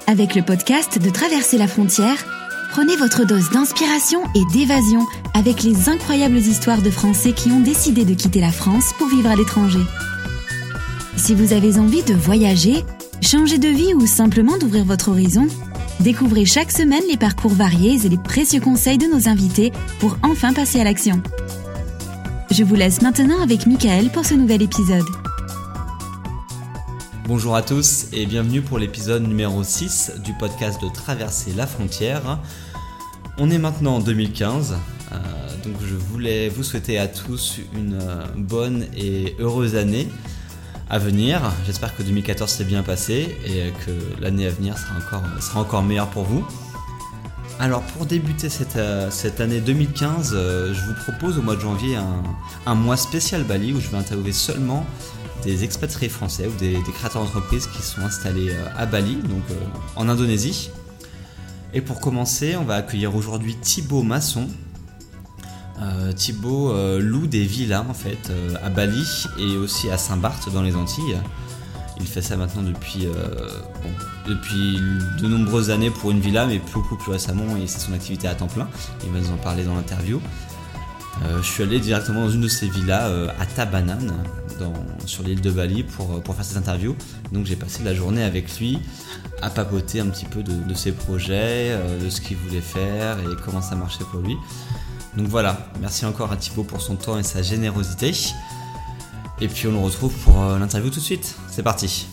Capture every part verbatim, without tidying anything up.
Avec le podcast de Traverser la frontière, prenez votre dose d'inspiration et d'évasion avec les incroyables histoires de Français qui ont décidé de quitter la France pour vivre à l'étranger. Si vous avez envie de voyager, changer de vie ou simplement d'ouvrir votre horizon, découvrez chaque semaine les parcours variés et les précieux conseils de nos invités pour enfin passer à l'action. Je vous laisse maintenant avec Michael pour ce nouvel épisode. Bonjour à tous et bienvenue pour l'épisode numéro six du podcast de Traverser la frontière. On est maintenant en deux mille quinze, euh, donc je voulais vous souhaiter à tous une euh, bonne et heureuse année à venir. J'espère que deux mille quatorze s'est bien passé et que l'année à venir sera encore, sera encore meilleure pour vous. Alors pour débuter cette, euh, cette année deux mille quinze, euh, je vous propose au mois de janvier un, un mois spécial Bali où je vais interviewer seulement des expatriés français ou des, des créateurs d'entreprises qui sont installés euh, à Bali, donc euh, en Indonésie. Et pour commencer, on va accueillir aujourd'hui Thibaut Masson. Euh, Thibaut euh, loue des villas en fait euh, à Bali et aussi à Saint-Barth dans les Antilles. Il fait ça maintenant depuis, euh, bon, depuis de nombreuses années pour une villa, mais beaucoup plus récemment, et c'est son activité à temps plein. Il va nous en parler dans l'interview. Euh, je suis allé directement dans une de ces villas euh, à Tabanan, dans, sur l'île de Bali, pour, pour faire cette interview. Donc j'ai passé la journée avec lui à papoter un petit peu de, de ses projets, euh, de ce qu'il voulait faire et comment ça marchait pour lui. Donc voilà, merci encore à Thibaut pour son temps et sa générosité. Et puis on le retrouve pour euh, l'interview tout de suite. C'est parti.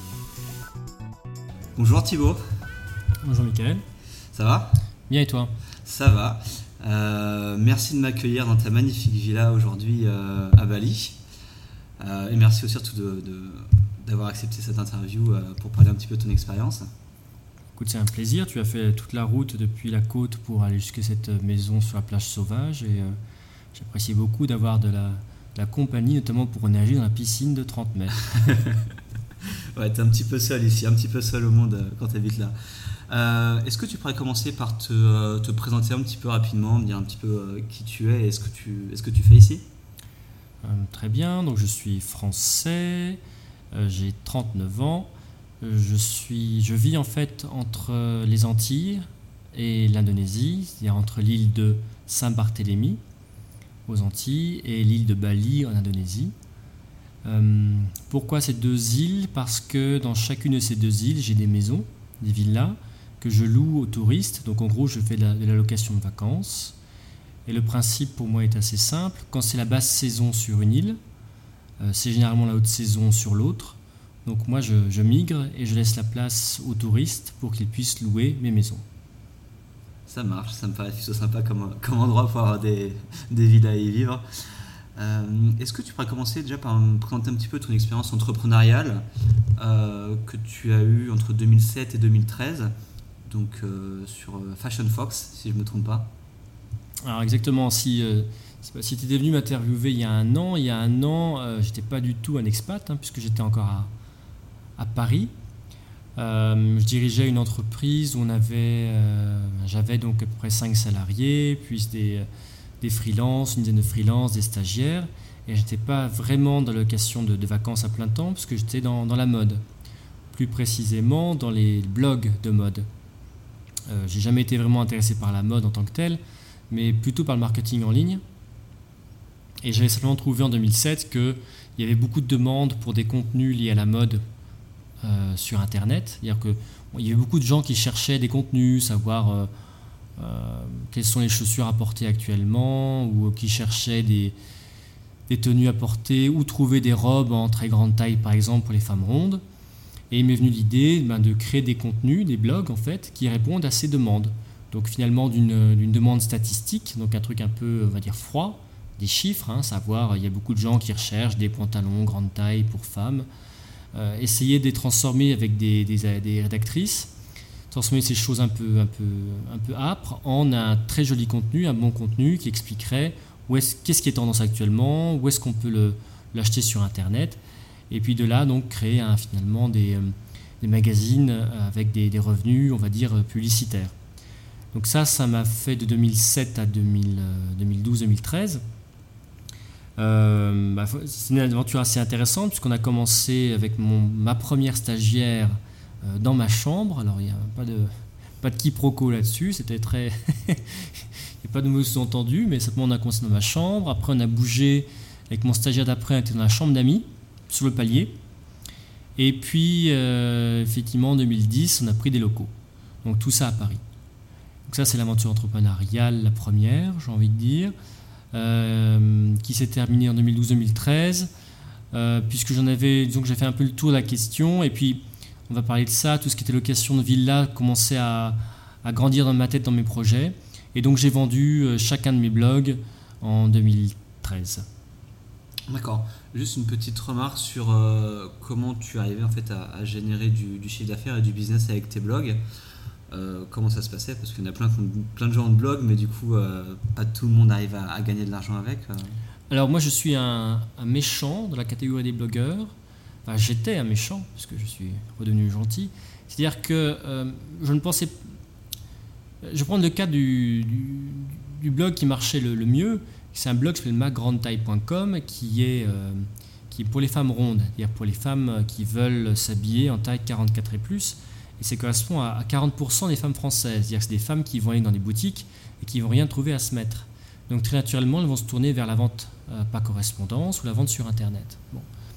Bonjour Thibaut. Bonjour Michael. Ça va ? Bien et toi ? Ça va. Euh, merci de m'accueillir dans ta magnifique villa aujourd'hui euh, à Bali. Euh, et merci aussi surtout de, de, d'avoir accepté cette interview euh, pour parler un petit peu de ton expérience. Écoute, c'est un plaisir. Tu as fait toute la route depuis la côte pour aller jusqu'à cette maison sur la plage sauvage. Et euh, j'apprécie beaucoup d'avoir de la, de la compagnie, notamment pour nager dans la piscine de trente mètres. Ouais, t'es un petit peu seul ici, un petit peu seul au monde euh, quand t'habites là. Euh, est-ce que tu pourrais commencer par te, euh, te présenter un petit peu rapidement, me dire un petit peu euh, qui tu es et ce que tu, est-ce que tu fais ici ? euh, Très bien, donc je suis français, euh, j'ai trente-neuf ans, euh, je, suis, je vis en fait entre les Antilles et l'Indonésie, c'est-à-dire entre l'île de Saint-Barthélemy aux Antilles et l'île de Bali en Indonésie. Euh, pourquoi ces deux îles ? Parce que dans chacune de ces deux îles, j'ai des maisons, des villas, que je loue aux touristes. Donc en gros, je fais de la, de la location de vacances. Et le principe pour moi est assez simple. Quand c'est la basse saison sur une île, euh, c'est généralement la haute saison sur l'autre. Donc moi, je, je migre et je laisse la place aux touristes pour qu'ils puissent louer mes maisons. Ça marche, ça me paraît plutôt sympa comme, comme endroit pour avoir des, des villas à y vivre. Euh, est-ce que tu pourrais commencer déjà par me présenter un petit peu ton expérience entrepreneuriale euh, que tu as eue entre deux mille sept et deux mille treize, donc euh, sur Fashion Fox, si je ne me trompe pas. Alors exactement, si, euh, si tu étais venu m'interviewer il y a un an, il y a un an, euh, j'étais pas du tout un expat, hein, puisque j'étais encore à, à Paris. Euh, je dirigeais une entreprise où on avait, euh, j'avais donc à peu près cinq salariés, puis des, des freelances, une dizaine de freelances, des stagiaires, et j'étais pas vraiment dans la location de, de vacances à plein temps, parce que j'étais dans, dans la mode, plus précisément dans les blogs de mode. Euh, j'ai jamais été vraiment intéressé par la mode en tant que telle, mais plutôt par le marketing en ligne. Et j'avais simplement trouvé en deux mille sept qu'il y avait beaucoup de demandes pour des contenus liés à la mode euh, sur Internet. C'est-à-dire qu'il bon, y avait beaucoup de gens qui cherchaient des contenus, savoir euh, euh, quelles sont les chaussures à porter actuellement, ou qui cherchaient des, des tenues à porter, ou trouver des robes en très grande taille, par exemple, pour les femmes rondes. Et il m'est venu l'idée ben, de créer des contenus, des blogs en fait, qui répondent à ces demandes. Donc finalement d'une, d'une demande statistique, donc un truc un peu, on va dire, froid, des chiffres, hein, savoir, il y a beaucoup de gens qui recherchent des pantalons grande taille pour femmes. Euh, essayer de les transformer avec des, des, des rédactrices, transformer ces choses un peu, un, peu, un peu âpres en un très joli contenu, un bon contenu qui expliquerait où est-ce, qu'est-ce qui est tendance actuellement, où est-ce qu'on peut le, l'acheter sur Internet. Et puis de là, donc, créer hein, finalement des, euh, des magazines avec des, des revenus, on va dire, publicitaires. Donc ça, ça m'a fait de deux mille sept à deux mille, euh, deux mille douze deux mille treize. Euh, bah, c'est une aventure assez intéressante puisqu'on a commencé avec mon, ma première stagiaire euh, dans ma chambre. Alors il n'y a pas de, pas de quiproquo là-dessus, c'était très... il n'y a pas de mots sous-entendus, mais simplement on a commencé dans ma chambre. Après on a bougé avec mon stagiaire d'après, on était dans la chambre d'amis, sur le palier. Et puis euh, effectivement en deux mille dix, on a pris des locaux. Donc tout ça à Paris. Donc ça c'est l'aventure entrepreneuriale, la première, j'ai envie de dire, euh, qui s'est terminée en deux mille douze deux mille treize, euh, puisque j'en avais, disons que j'ai fait un peu le tour de la question, et puis on va parler de ça, tout ce qui était location de villa commençait à, à grandir dans ma tête, dans mes projets, et donc j'ai vendu euh, chacun de mes blogs en deux mille treize. D'accord. Juste une petite remarque sur euh, comment tu arrivais en fait à, à générer du, du chiffre d'affaires et du business avec tes blogs. Euh, comment ça se passait? Parce qu'il y en a plein, plein de gens de blogs, mais du coup, euh, pas tout le monde arrive à, à gagner de l'argent avec. Euh. Alors moi, je suis un, un méchant dans la catégorie des blogueurs. Enfin, j'étais un méchant, puisque je suis redevenu gentil. C'est-à-dire que euh, je ne pensais... Je vais prendre le cas du, du, du blog qui marchait le, le mieux. C'est un blog qui s'appelle ma grande taille point com qui est, euh, qui est pour les femmes rondes, c'est-à-dire pour les femmes qui veulent s'habiller en taille quarante-quatre et plus. Et ça correspond à quarante pour cent des femmes françaises, c'est-à-dire que c'est des femmes qui vont aller dans des boutiques et qui ne vont rien trouver à se mettre. Donc très naturellement, elles vont se tourner vers la vente euh, par correspondance ou la vente sur Internet. Bon.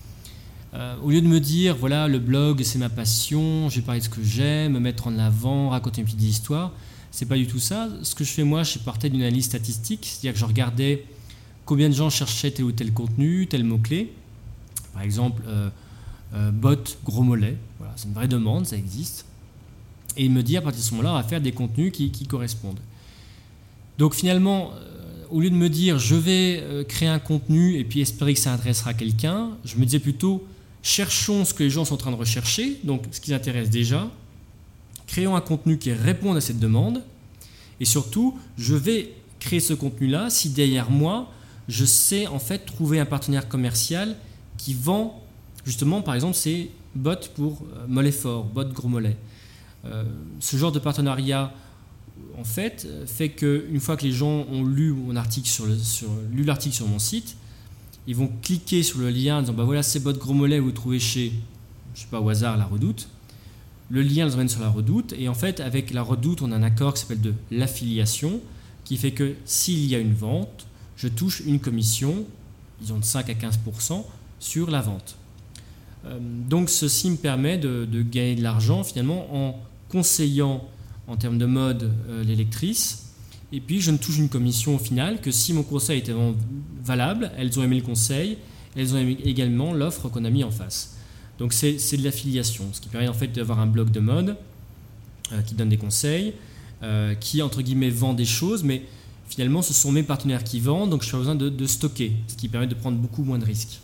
Euh, au lieu de me dire, voilà, le blog, c'est ma passion, je vais parler de ce que j'aime, me mettre en avant, raconter une petite histoire, c'est pas du tout ça. Ce que je fais moi, je partais d'une analyse statistique, c'est-à-dire que je regardais combien de gens cherchaient tel ou tel contenu, tel mot-clé. Par exemple, euh, euh, bottes, gros mollets, voilà, c'est une vraie demande, ça existe. Et me dire, à partir de ce moment-là, on va faire des contenus qui, qui correspondent. Donc finalement, euh, au lieu de me dire, je vais euh, créer un contenu et puis espérer que ça intéressera quelqu'un, je me disais plutôt, cherchons ce que les gens sont en train de rechercher, donc ce qui les intéresse déjà, créons un contenu qui réponde à cette demande, et surtout, je vais créer ce contenu-là si derrière moi, je sais en fait trouver un partenaire commercial qui vend justement, par exemple, ces bottes pour euh, mollets forts, bottes gros mollets. Euh, ce genre de partenariat, en fait, fait qu'une fois que les gens ont lu mon article sur le, sur, lu l'article sur mon site, ils vont cliquer sur le lien en disant bah voilà, ces bottes gros mollets vous trouvez chez, je sais pas au hasard, la Redoute. Le lien les emmène sur la Redoute, et en fait, avec la Redoute, on a un accord qui s'appelle de l'affiliation, qui fait que s'il y a une vente, je touche une commission, disons de cinq à quinze pour cent, sur la vente. Euh, donc ceci me permet de, de gagner de l'argent finalement en conseillant en termes de mode euh, les lectrices, et puis je ne touche une commission au final que si mon conseil était vraiment valable, elles ont aimé le conseil, elles ont aimé également l'offre qu'on a mis en face. Donc c'est, c'est de l'affiliation, ce qui permet en fait d'avoir un blog de mode euh, qui donne des conseils, euh, qui entre guillemets vend des choses, mais finalement ce sont mes partenaires qui vendent, donc je n'ai pas besoin de, de stocker, ce qui permet de prendre beaucoup moins de risques.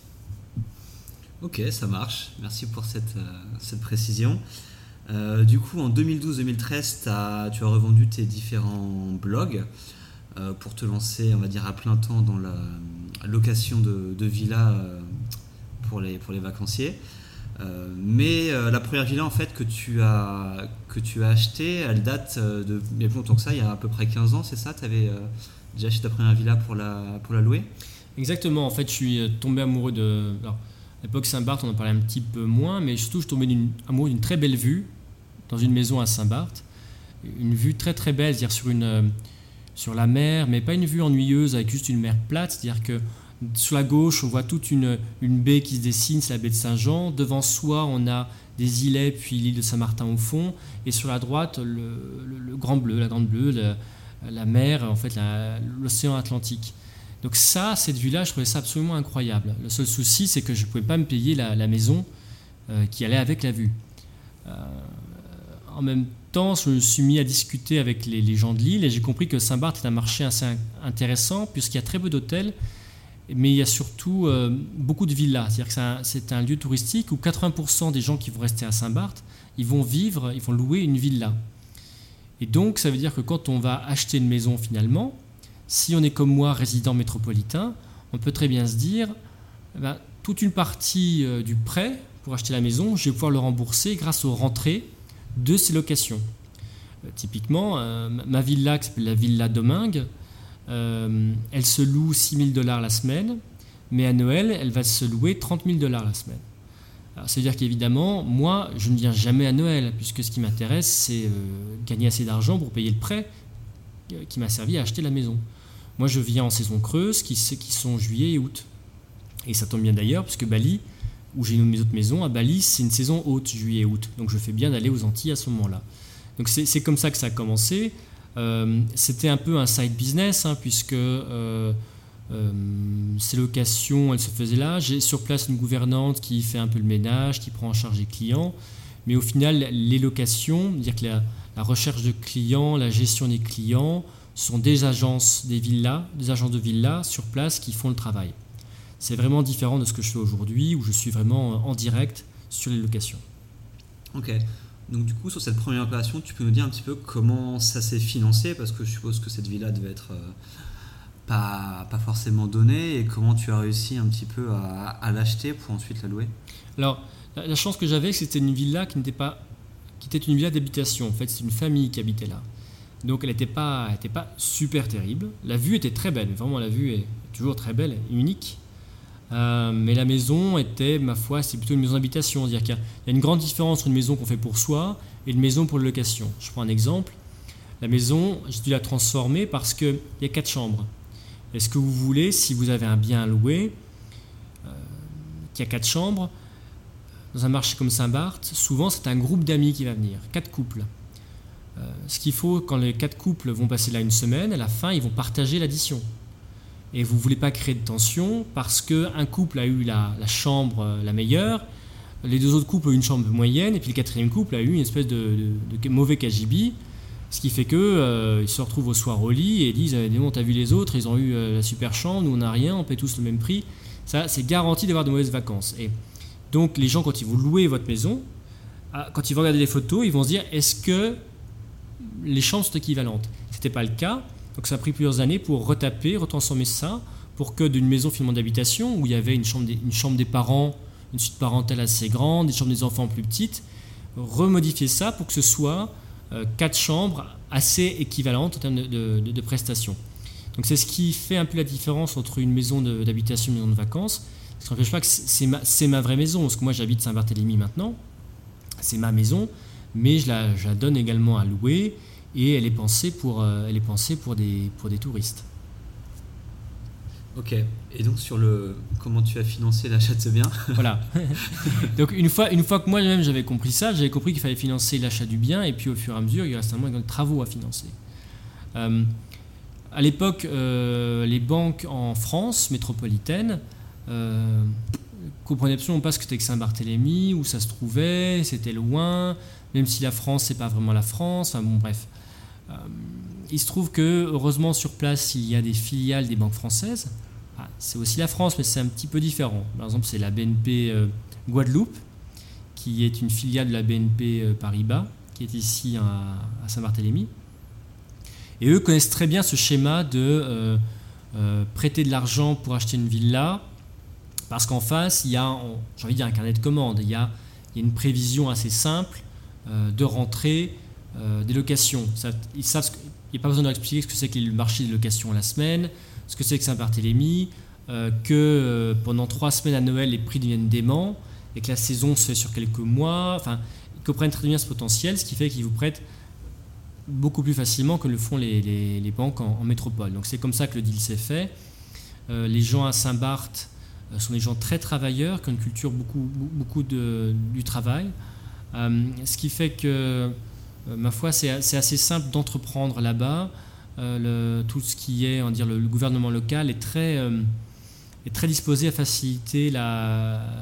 Ok, ça marche, merci pour cette, euh, cette précision. Euh, du coup, en deux mille douze deux mille treize, t'as, tu as revendu tes différents blogs euh, pour te lancer, on va dire, à plein temps dans la location de, de villas euh, pour, les, pour les vacanciers. Euh, mais euh, la première villa en fait que tu as que tu as achetée, elle date de bien plus longtemps que ça, il y a à peu près quinze ans, c'est ça? Tu avais euh, déjà acheté ta première villa pour la pour la louer? Exactement. En fait, je suis tombé amoureux de. Alors, à l'époque Saint-Barth, on en parlait un petit peu moins, mais surtout je suis tombé d'une, amoureux d'une très belle vue dans une maison à Saint-Barth, une vue très très belle, c'est-à-dire sur une sur la mer, mais pas une vue ennuyeuse avec juste une mer plate, c'est-à-dire que sur la gauche, on voit toute une, une baie qui se dessine, c'est la baie de Saint-Jean. Devant soi, on a des îlets, puis l'île de Saint-Martin au fond. Et sur la droite, le, le, le Grand Bleu, la Grande Bleue, la, la mer, en fait, la, l'océan Atlantique. Donc ça, cette vue-là, je trouvais ça absolument incroyable. Le seul souci, c'est que je ne pouvais pas me payer la, la maison euh, qui allait avec la vue. Euh, en même temps, je me suis mis à discuter avec les, les gens de l'île et j'ai compris que Saint-Barth est un marché assez intéressant puisqu'il y a très peu d'hôtels. Mais il y a surtout euh, beaucoup de villas, c'est-à-dire que c'est un, c'est un lieu touristique où quatre-vingts pour cent des gens qui vont rester à Saint-Barth, ils vont vivre, ils vont louer une villa. Et donc ça veut dire que quand on va acheter une maison finalement, si on est comme moi résident métropolitain, on peut très bien se dire, eh ben, toute une partie euh, du prêt pour acheter la maison, je vais pouvoir le rembourser grâce aux rentrées de ces locations. Euh, typiquement, euh, ma villa qui s'appelle la Villa Domingue, Euh, elle se loue six mille dollars la semaine, mais à Noël, elle va se louer trente mille dollars la semaine. Alors, ça veut dire qu'évidemment, moi, je ne viens jamais à Noël, puisque ce qui m'intéresse, c'est euh, gagner assez d'argent pour payer le prêt euh, qui m'a servi à acheter la maison. Moi, je viens en saison creuse, qui, qui sont juillet et août. Et ça tombe bien d'ailleurs, puisque Bali, où j'ai une de mes autres maisons, à Bali, c'est une saison haute, juillet et août. Donc je fais bien d'aller aux Antilles à ce moment-là. Donc c'est, c'est comme ça que ça a commencé. Euh, c'était un peu un side business, hein, puisque euh, euh, ces locations, elles se faisaient là. J'ai sur place une gouvernante qui fait un peu le ménage, qui prend en charge les clients. Mais au final, les locations, c'est-à-dire que la, la recherche de clients, la gestion des clients, sont des agences, des villas, des agences de villas sur place qui font le travail. C'est vraiment différent de ce que je fais aujourd'hui, où je suis vraiment en direct sur les locations. Ok. Donc du coup, sur cette première opération, tu peux nous dire un petit peu comment ça s'est financé, parce que je suppose que cette villa devait être euh, pas, pas forcément donnée, et comment tu as réussi un petit peu à, à l'acheter pour ensuite la louer. Alors, la, la chance que j'avais, c'était une villa qui n'était pas, qui était une villa d'habitation. En fait, c'est une famille qui habitait là. Donc elle n'était pas, elle était pas super terrible. La vue était très belle, vraiment la vue est toujours très belle, unique. Euh, mais la maison était, ma foi, c'est plutôt une maison d'habitation. C'est-à-dire qu'il y a, il y a une grande différence entre une maison qu'on fait pour soi et une maison pour la location. Je prends un exemple. La maison, j'ai dû la transformer parce qu'il y a quatre chambres. Est-ce que vous voulez, si vous avez un bien à louer, euh, qui a quatre chambres, dans un marché comme Saint-Barth, souvent c'est un groupe d'amis qui va venir, quatre couples. Euh, ce qu'il faut, quand les quatre couples vont passer là une semaine, à la fin, ils vont partager l'addition. Et vous ne voulez pas créer de tension parce qu'un couple a eu la, la chambre la meilleure, les deux autres couples ont eu une chambre moyenne, et puis le quatrième couple a eu une espèce de, de, de mauvais cagibi, ce qui fait qu'ils euh, se retrouvent au soir au lit et disent « t'as vu les autres, ils ont eu euh, la super chambre, nous on n'a rien, on paie tous le même prix ». Ça, c'est garanti d'avoir de mauvaises vacances. Et donc les gens, quand ils vont louer votre maison, quand ils vont regarder les photos, ils vont se dire « est-ce que les chambres sont équivalentes ?» Ce n'était pas le cas. Donc ça a pris plusieurs années pour retaper, retransformer ça, pour que d'une maison finalement d'habitation, où il y avait une chambre des, une chambre des parents, une suite parentale assez grande, des chambres des enfants plus petites, remodifier ça pour que ce soit euh, quatre chambres assez équivalentes en termes de, de, de, de prestations. Donc c'est ce qui fait un peu la différence entre une maison de, d'habitation et une maison de vacances. Ce qui n'empêche pas que c'est ma, c'est ma vraie maison, parce que moi j'habite Saint-Barthélemy maintenant, c'est ma maison, mais je la, je la donne également à louer. Et elle est pensée pour, euh, elle est pensée pour, des, pour des touristes. Ok. Et donc sur le comment tu as financé l'achat de ce bien. Voilà. Donc une fois, une fois que moi-même j'avais compris ça, j'avais compris qu'il fallait financer l'achat du bien, et puis au fur et à mesure, il reste un moins de travaux à financer. Euh, à l'époque, euh, les banques en France métropolitaine euh, comprenaient absolument pas ce que c'était que Saint-Barthélemy, où ça se trouvait, c'était loin, même si la France, c'est pas vraiment la France. Enfin bon, bref. Euh, il se trouve que, heureusement, sur place, il y a des filiales des banques françaises. Ah, c'est aussi la France, mais c'est un petit peu différent. Par exemple, c'est la B N P euh, Guadeloupe, qui est une filiale de la B N P euh, Paribas, qui est ici à, à Saint-Barthélemy. Et eux connaissent très bien ce schéma de euh, euh, prêter de l'argent pour acheter une villa, parce qu'en face, il y a, j'ai envie de dire, un carnet de commandes. Il y a, il y a une prévision assez simple euh, de rentrée euh, des locations. Ça, ils savent, ce que, il n'y a pas besoin de leur expliquer ce que c'est que le marché des locations à la semaine, ce que c'est que Saint-Barthélemy, euh, que euh, pendant trois semaines à Noël, les prix deviennent déments et que la saison se fait sur quelques mois. Enfin, ils comprennent très bien ce potentiel, ce qui fait qu'ils vous prêtent beaucoup plus facilement que le font les, les, les banques en, en métropole. Donc c'est comme ça que le deal s'est fait. Euh, les gens à Saint-Barth euh, sont des gens très travailleurs, qui ont une culture beaucoup, beaucoup de, du travail. Euh, ce qui fait que, euh, ma foi, c'est, c'est assez simple d'entreprendre là-bas. Euh, le, tout ce qui est, on va dire, le, le gouvernement local est très, euh, est très disposé à faciliter la, la,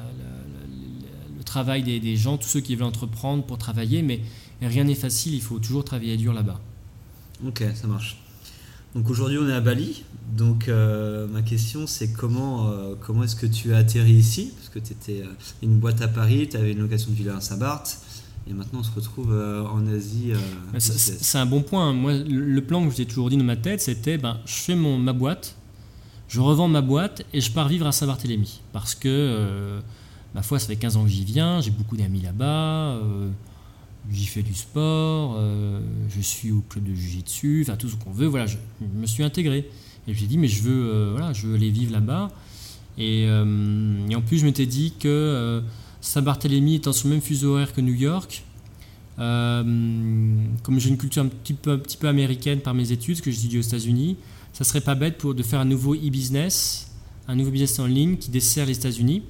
la, le travail des, des gens, tous ceux qui veulent entreprendre pour travailler, mais rien n'est facile, il faut toujours travailler dur là-bas. Ok, ça marche. Donc aujourd'hui on est à Bali, donc euh, ma question c'est comment, euh, comment est-ce que tu as atterri ici, parce que tu étais euh, une boîte à Paris, tu avais une location de villa à Saint-Barth, et maintenant on se retrouve euh, en Asie. Euh, c'est, c'est un bon point. Moi, le plan que je t'ai toujours dit dans ma tête, c'était ben, je fais mon, ma boîte, je revends ma boîte et je pars vivre à Saint-Barthélemy, parce que euh, ma foi, ça fait quinze ans que j'y viens, j'ai beaucoup d'amis là-bas, euh, j'y fais du sport, euh, je suis au club de jiu-jitsu, enfin tout ce qu'on veut, voilà, je, je me suis intégré. Et j'ai dit, mais je veux, euh, voilà, je veux aller vivre là-bas. Et, euh, et en plus, je m'étais dit que euh, Saint-Barthélemy étant sur le même fuseau horaire que New York, euh, comme j'ai une culture un petit peu, un petit peu américaine par mes études, que j'étudie aux États-Unis, ça serait pas bête pour, de faire un nouveau e-business, un nouveau business en ligne qui dessert les États-Unis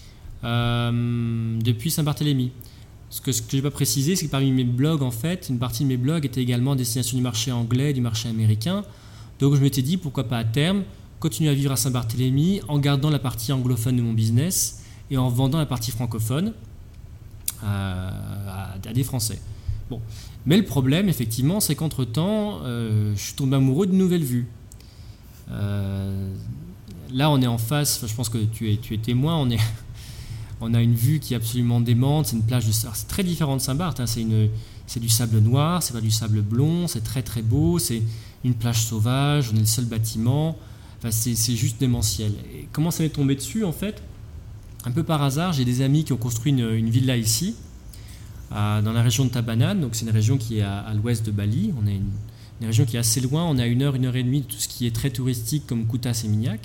euh, depuis Saint-Barthélemy. Ce que, ce que je n'ai pas précisé, c'est que parmi mes blogs, en fait, une partie de mes blogs était également à destination du marché anglais et du marché américain. Donc je m'étais dit, pourquoi pas à terme, continuer à vivre à Saint-Barthélemy en gardant la partie anglophone de mon business et en vendant la partie francophone à, à, à des Français. Bon. Mais le problème, effectivement, c'est qu'entre-temps, euh, je suis tombé amoureux d'une nouvelle vue. Euh, là, on est en face, je pense que tu es, tu es témoin, on est... On a une vue qui est absolument démente, c'est une plage de sable, c'est très différent de Saint-Barth, hein. c'est, une, c'est du sable noir, c'est pas du sable blond, c'est très très beau, c'est une plage sauvage, on est le seul bâtiment, enfin, c'est, c'est juste démentiel. Et comment ça m'est tombé dessus en fait? Un peu par hasard, j'ai des amis qui ont construit une, une villa ici, à, dans la région de Tabanan, donc c'est une région qui est à, à l'ouest de Bali, on est une, une région qui est assez loin, on est à une heure, une heure et demie de tout ce qui est très touristique comme Kutas et Minyak.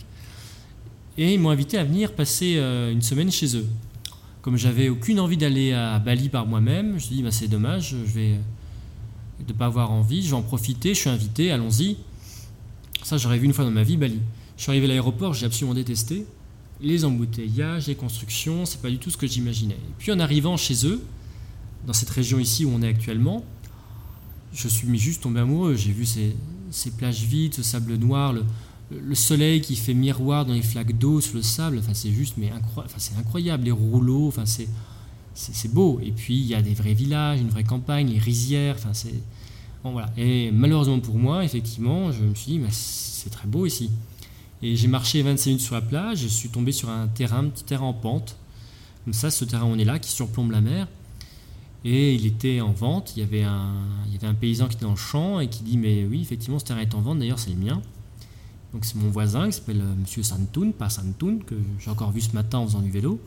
Et ils m'ont invité à venir passer euh, une semaine chez eux. Comme j'avais aucune envie d'aller à Bali par moi-même, je me suis dit bah, c'est dommage, je vais de ne pas avoir envie, je vais en profiter, je suis invité, allons-y. Ça j'aurais vu une fois dans ma vie Bali. Je suis arrivé à l'aéroport, j'ai absolument détesté. Les embouteillages, les constructions, c'est pas du tout ce que j'imaginais. Et puis en arrivant chez eux, dans cette région ici où on est actuellement, je suis mais juste tombé amoureux. J'ai vu ces, ces plages vides, ce sable noir, le, le soleil qui fait miroir dans les flaques d'eau sur le sable, enfin, c'est juste mais incroyable, enfin, c'est incroyable, les rouleaux, enfin, c'est, c'est, c'est beau. Et puis il y a des vrais villages, une vraie campagne, les rizières, enfin, c'est... Bon, voilà. Et malheureusement pour moi, effectivement, je me suis dit mais c'est très beau ici. Et j'ai marché vingt-cinq minutes sur la plage, je suis tombé sur un terrain, un petit terrain en pente, comme ça, ce terrain où on est là, qui surplombe la mer. Et il était en vente, il y avait un, il y avait un paysan qui était dans le champ et qui dit mais oui, effectivement, ce terrain est en vente, d'ailleurs c'est le mien. Donc c'est mon voisin qui s'appelle euh, Monsieur Santoun, pas Santoun, que j'ai encore vu ce matin en faisant du vélo.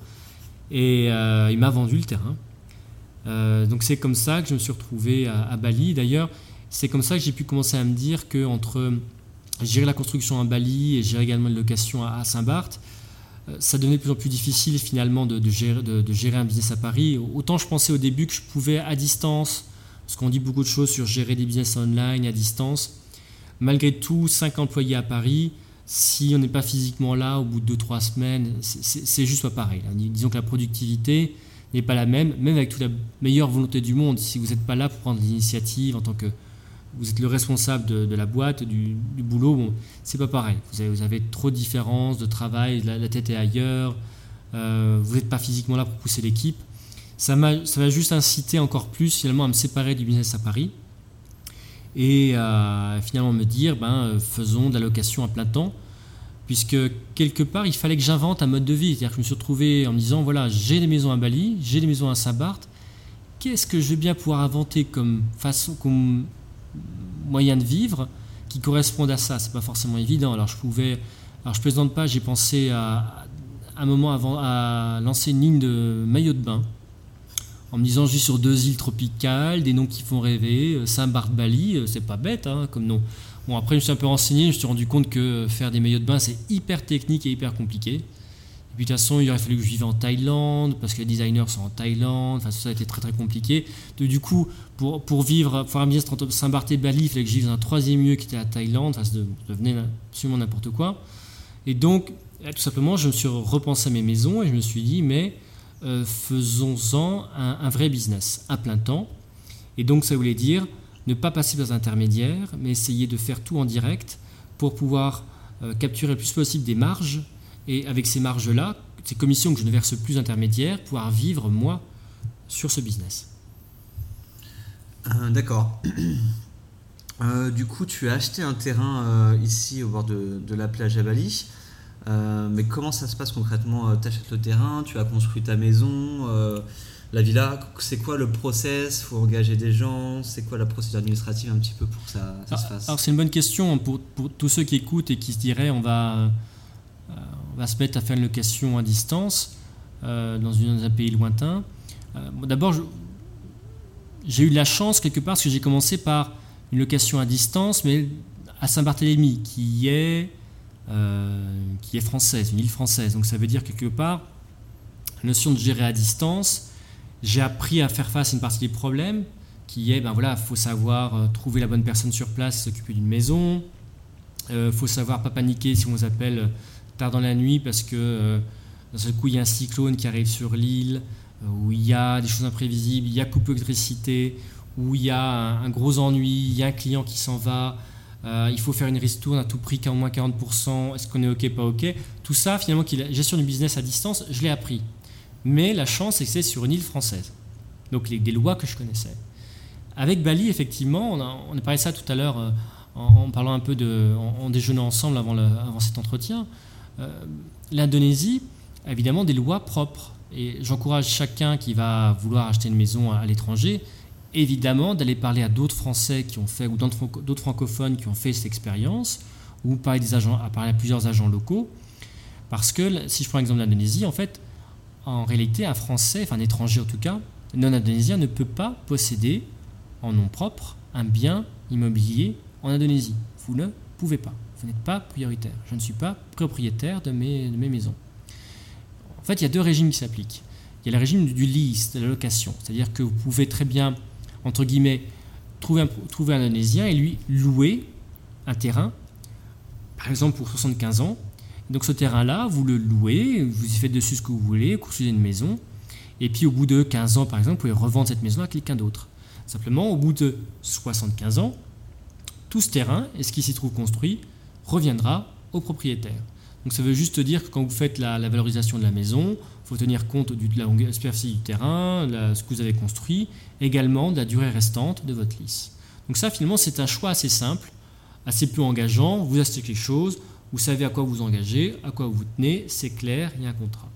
Et euh, il m'a vendu le terrain. Euh, donc c'est comme ça que je me suis retrouvé à, à Bali. D'ailleurs, c'est comme ça que j'ai pu commencer à me dire qu'entre gérer la construction à Bali et gérer également une location à, à Saint-Barth, euh, ça devenait de plus en plus difficile finalement de, de, gérer, de, de gérer un business à Paris. Autant je pensais au début que je pouvais à distance, parce qu'on dit beaucoup de choses sur gérer des business online à distance. Malgré tout, cinq employés à Paris, si on n'est pas physiquement là au bout de deux trois semaines, c'est, c'est, c'est juste pas pareil. Disons que la productivité n'est pas la même, même avec toute la meilleure volonté du monde. Si vous n'êtes pas là pour prendre l'initiative en tant que vous êtes le responsable de, de la boîte, du, du boulot, bon, c'est pas pareil. Vous avez, vous avez trop de différences de travail, la, la tête est ailleurs, euh, vous n'êtes pas physiquement là pour pousser l'équipe. Ça m'a, ça m'a juste incité encore plus finalement à me séparer du business à Paris. Et euh, finalement me dire ben, faisons de la location à plein temps, puisque quelque part il fallait que j'invente un mode de vie. C'est-à-dire que je me suis retrouvé en me disant voilà, j'ai des maisons à Bali, j'ai des maisons à Saint-Barth, qu'est-ce que je vais bien pouvoir inventer comme façon, comme moyen de vivre qui corresponde à ça? C'est pas forcément évident. Alors je pouvais, alors je plaisante pas, j'ai pensé à, à un moment avant à lancer une ligne de maillots de bain. En me disant, je suis sur deux îles tropicales, des noms qui font rêver, Saint-Barth, Bali, c'est pas bête hein, comme nom. Bon, après, je me suis un peu renseigné, je me suis rendu compte que faire des maillots de bain, c'est hyper technique et hyper compliqué. Et puis, de toute façon, il aurait fallu que je vive en Thaïlande, parce que les designers sont en Thaïlande, enfin, ça a été très très compliqué. Donc, du coup, pour, pour vivre, pour faire un business entre Saint-Barth et Bali, il fallait que je vive dans un troisième lieu qui était la Thaïlande, enfin, ça devenait absolument n'importe quoi. Et donc, tout simplement, je me suis repensé à mes maisons et je me suis dit, mais Euh, faisons-en un, un vrai business à plein temps. Et donc ça voulait dire ne pas passer par un intermédiaire, mais essayer de faire tout en direct pour pouvoir euh, capturer le plus possible des marges, et avec ces marges-là, ces commissions que je ne verse plus intermédiaires, pouvoir vivre moi sur ce business. Euh, d'accord. Euh, du coup, tu as acheté un terrain euh, ici au bord de, de la plage à Bali. Euh, mais comment ça se passe concrètement? Tu achètes le terrain, tu as construit ta maison, euh, la villa, c'est quoi le process? Il faut engager des gens, c'est quoi la procédure administrative un petit peu pour que ça, ça alors, se fasse? Alors c'est une bonne question pour, pour tous ceux qui écoutent et qui se diraient on va, euh, on va se mettre à faire une location à distance euh, dans, une, dans un pays lointain. Euh, bon, d'abord, je, j'ai eu de la chance quelque part parce que j'ai commencé par une location à distance, mais à Saint-Barthélemy, qui est... Euh, qui est française, une île française. Donc ça veut dire quelque part, La notion de gérer à distance, j'ai appris à faire face à une partie des problèmes, qui est, ben voilà, faut savoir euh, trouver la bonne personne sur place, s'occuper d'une maison. Il euh, faut savoir pas paniquer si on vous appelle euh, tard dans la nuit parce que euh, d'un seul coup il y a un cyclone qui arrive sur l'île, euh, où il y a des choses imprévisibles, il y a coupure d'électricité, où il y a un, un gros ennui, il y a un client qui s'en va, euh, il faut faire une ristourne à tout prix, qu'à au moins quarante pour cent, est-ce qu'on est ok, pas ok. Tout ça, finalement, qui est la gestion du business à distance, je l'ai appris. Mais la chance, c'est que c'est sur une île française. Donc les, des lois que je connaissais. Avec Bali, effectivement, on a, on a parlé de ça tout à l'heure euh, en, en parlant un peu de, en, en déjeunant ensemble avant, le, avant cet entretien. Euh, L'Indonésie a évidemment des lois propres. Et j'encourage chacun qui va vouloir acheter une maison à, à l'étranger, évidemment, d'aller parler à d'autres Français qui ont fait, ou d'autres francophones qui ont fait cette expérience, ou parler, des agents, à parler à plusieurs agents locaux. Parce que, si je prends l'exemple de l'Indonésie, en fait, en réalité, un Français, enfin un étranger en tout cas, non-indonésien ne peut pas posséder en nom propre un bien immobilier en Indonésie. Vous ne pouvez pas. Vous n'êtes pas prioritaire. Je ne suis pas propriétaire de mes, de mes maisons. En fait, il y a deux régimes qui s'appliquent. Il y a le régime du lease, de la location. C'est-à-dire que vous pouvez très bien, entre guillemets, trouver un, trouver un Indonésien et lui louer un terrain, par exemple pour soixante-quinze ans. Donc ce terrain-là, vous le louez, vous y faites dessus ce que vous voulez, vous construisez une maison. Et puis au bout de quinze ans, par exemple, vous pouvez revendre cette maison à quelqu'un d'autre. Simplement, au bout de soixante-quinze ans, tout ce terrain et ce qui s'y trouve construit reviendra au propriétaire. Donc ça veut juste dire que quand vous faites la, la valorisation de la maison, il faut tenir compte du, de la longueur, superficie du terrain, de ce que vous avez construit, également de la durée restante de votre lease. Donc ça, finalement, c'est un choix assez simple, assez peu engageant. Vous achetez quelque chose, vous savez à quoi vous engagez, à quoi vous vous tenez, c'est clair, il y a un contrat.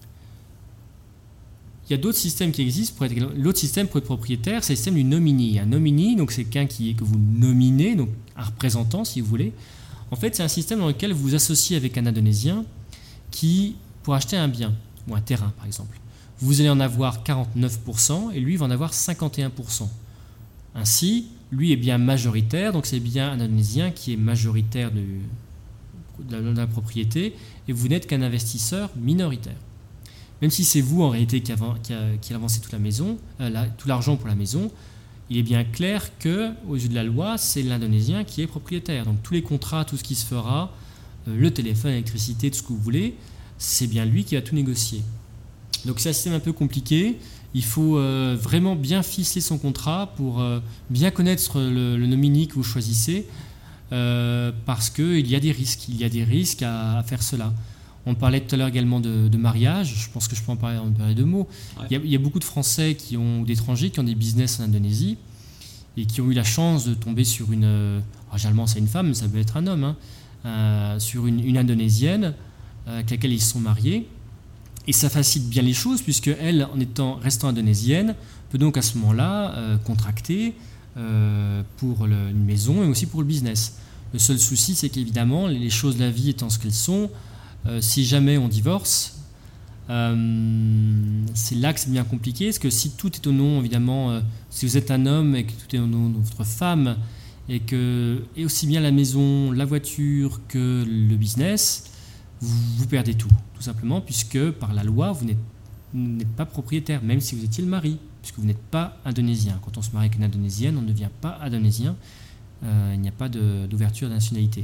Il y a d'autres systèmes qui existent. Pour être, l'autre système pour être propriétaire, c'est le système du nominee. Un nominee, donc c'est quelqu'un qui, que vous nominez, donc un représentant si vous voulez. En fait, c'est un système dans lequel vous vous associez avec un Indonésien qui, pour acheter un bien, ou un terrain par exemple, vous allez en avoir quarante-neuf pour cent et lui va en avoir cinquante et un pour cent. Ainsi, lui est bien majoritaire, donc c'est bien un Indonésien qui est majoritaire de, de, la, de la propriété et vous n'êtes qu'un investisseur minoritaire. Même si c'est vous en réalité qui, avant, qui, a, qui a avancé toute la maison, euh, la, tout l'argent pour la maison, il est bien clair qu'aux yeux de la loi, c'est l'Indonésien qui est propriétaire. Donc tous les contrats, tout ce qui se fera, euh, le téléphone, l'électricité, tout ce que vous voulez, c'est bien lui qui va tout négocier. Donc c'est un système un peu compliqué. Il faut euh, vraiment bien ficeler son contrat pour euh, bien connaître le, le nominee que vous choisissez euh, parce qu'il y a des risques. Il y a des risques à, à faire cela. On parlait tout à l'heure également de, de mariage, je pense que je peux en parler en parler deux mots. Ouais. Il, y a, il y a beaucoup de Français qui ont, ou d'étrangers qui ont des business en Indonésie et qui ont eu la chance de tomber sur une, euh, généralement c'est une femme, mais ça peut être un homme, hein, euh, sur une, une Indonésienne euh, avec laquelle ils se sont mariés. Et ça facilite bien les choses puisque elle, en étant, restant indonésienne, peut donc à ce moment-là euh, contracter euh, pour le, une maison et aussi pour le business. Le seul souci, c'est qu'évidemment, les choses de la vie étant ce qu'elles sont, Euh, si jamais on divorce, euh, c'est là que c'est bien compliqué, parce que si tout est au nom, évidemment, euh, si vous êtes un homme et que tout est au nom de votre femme, et que et aussi bien la maison, la voiture que le business, vous, vous perdez tout, tout simplement, puisque par la loi, vous n'êtes, vous n'êtes pas propriétaire, même si vous étiez le mari, puisque vous n'êtes pas indonésien. Quand on se marie avec une indonésienne, on ne devient pas indonésien, euh, il n'y a pas de, d'ouverture de nationalité.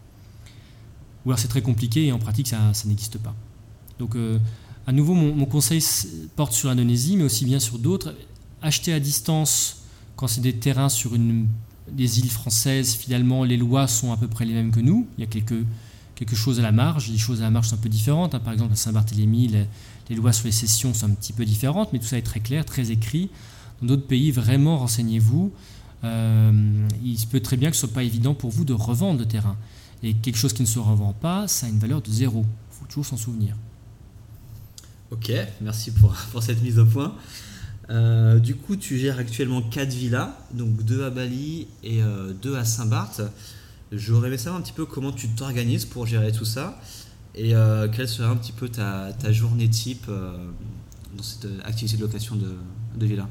Ou alors c'est très compliqué et en pratique ça, ça n'existe pas. Donc euh, à nouveau mon, mon conseil porte sur l'Indonésie mais aussi bien sur d'autres. Acheter à distance quand c'est des terrains sur une, des îles françaises, finalement les lois sont à peu près les mêmes que nous. Il y a quelques, quelque chose à la marge, les choses à la marge sont un peu différentes. Hein. Par exemple à Saint-Barthélemy, les, les lois sur les cessions sont un petit peu différentes, mais tout ça est très clair, très écrit. Dans d'autres pays, vraiment renseignez-vous. Euh, il se peut très bien que ce ne soit pas évident pour vous de revendre le terrain. Et quelque chose qui ne se revend pas, ça a une valeur de zéro. Il faut toujours s'en souvenir. Ok, merci pour, pour cette mise au point. Euh, du coup, tu gères actuellement quatre villas, donc deux à Bali et euh, deux à Saint-Barth. J'aurais aimé savoir un petit peu comment tu t'organises pour gérer tout ça et euh, quelle serait un petit peu ta, ta journée type euh, dans cette activité de location de, de villas.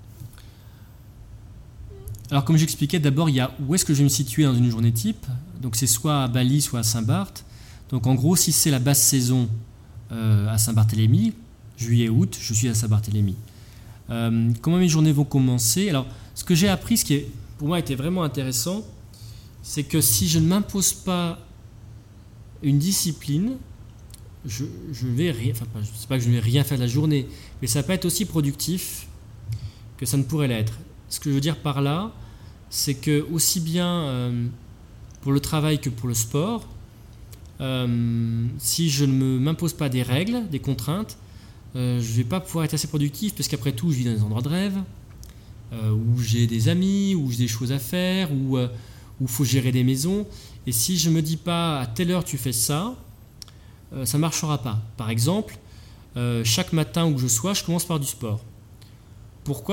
Alors comme j'expliquais, d'abord il y a où est-ce que je vais me situer dans une journée type. Donc c'est soit à Bali, soit à Saint-Barth. Donc en gros, si c'est la basse saison euh, à Saint-Barthélemy, juillet-août, je suis à Saint-Barthélemy. Euh, comment mes journées vont commencer? Alors, ce que j'ai appris, ce qui est, pour moi était vraiment intéressant, c'est que si je ne m'impose pas une discipline, je, je vais rien, enfin, je ne sais pas que je ne vais rien faire de la journée, mais ça peut être aussi productif que ça ne pourrait l'être. Ce que je veux dire par là, c'est que aussi bien euh, pour le travail que pour le sport, euh, si je ne me, m'impose pas des règles, des contraintes, euh, je ne vais pas pouvoir être assez productif, parce qu'après tout, je vis dans des endroits de rêve, euh, où j'ai des amis, où j'ai des choses à faire, où euh, où il faut gérer des maisons. Et si je ne me dis pas à telle heure tu fais ça, euh, ça ne marchera pas. Par exemple, euh, chaque matin où je sois, je commence par du sport. Pourquoi ?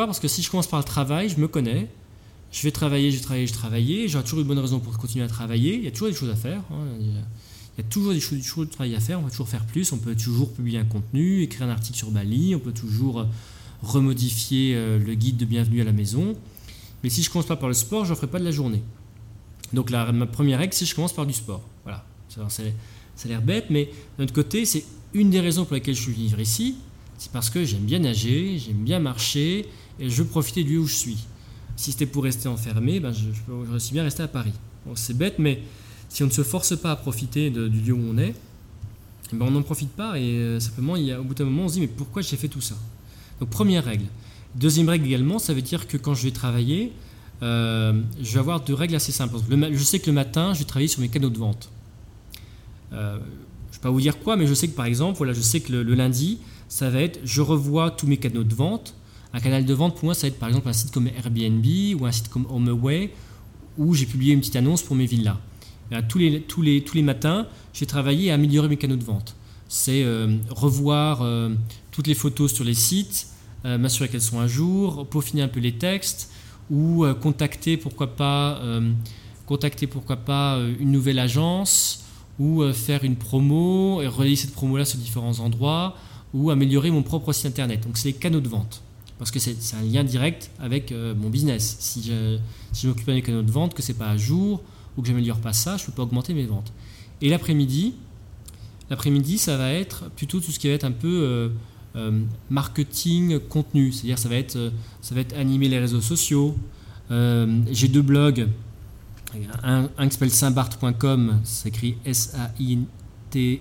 Parce que si je commence par le travail, je me connais, je vais travailler, je vais travailler, je vais travailler, j'aurai toujours une bonne raison pour continuer à travailler, il y a toujours des choses à faire, hein. Il y a toujours des choses, des choses de travail à faire, on peut toujours faire plus, on peut toujours publier un contenu, écrire un article sur Bali, on peut toujours remodifier le guide de bienvenue à la maison. Mais si je ne commence pas par le sport, je ne ferai pas de la journée. Donc la, ma première règle, c'est que je commence par du sport. Voilà. Ça, ça, ça a l'air bête, mais d'un autre côté, c'est une des raisons pour lesquelles je suis venu ici. C'est parce que j'aime bien nager, j'aime bien marcher et je veux profiter du lieu où je suis. Si c'était pour rester enfermé, ben je, je peux aussi bien rester à Paris. Bon, c'est bête, mais si on ne se force pas à profiter de, du lieu où on est, ben on n'en profite pas et euh, simplement, il y a, au bout d'un moment, on se dit mais pourquoi j'ai fait tout ça ? Donc première règle. Deuxième règle également, ça veut dire que quand je vais travailler, Euh, je vais avoir deux règles assez simples. Le, je sais que le matin, je vais travailler sur mes canaux de vente. Euh, je ne vais pas vous dire quoi, mais je sais que par exemple, voilà, je sais que le, le lundi, ça va être, je revois tous mes canaux de vente. Un canal de vente, pour moi, ça va être par exemple un site comme Airbnb ou un site comme HomeAway où j'ai publié une petite annonce pour mes villas. Là, tous, les, tous, les, tous les matins, je vais travailler à améliorer mes canaux de vente. C'est euh, revoir euh, toutes les photos sur les sites, euh, m'assurer qu'elles sont à jour, peaufiner un peu les textes, ou euh, contacter pourquoi pas euh, contacter pourquoi pas euh, une nouvelle agence ou euh, faire une promo et relayer cette promo là sur différents endroits ou améliorer mon propre site internet. Donc c'est les canaux de vente parce que c'est, c'est un lien direct avec euh, mon business. Si je, si je m'occupe pas des canaux de vente, que c'est pas à jour ou que j'améliore pas ça, je peux pas augmenter mes ventes. Et l'après-midi l'après-midi ça va être plutôt tout ce qui va être un peu euh, Euh, marketing contenu, c'est-à-dire ça va être euh, ça va être animer les réseaux sociaux. Euh, j'ai deux blogs, un, un qui s'appelle saint barth point com, ça s'écrit S A I N T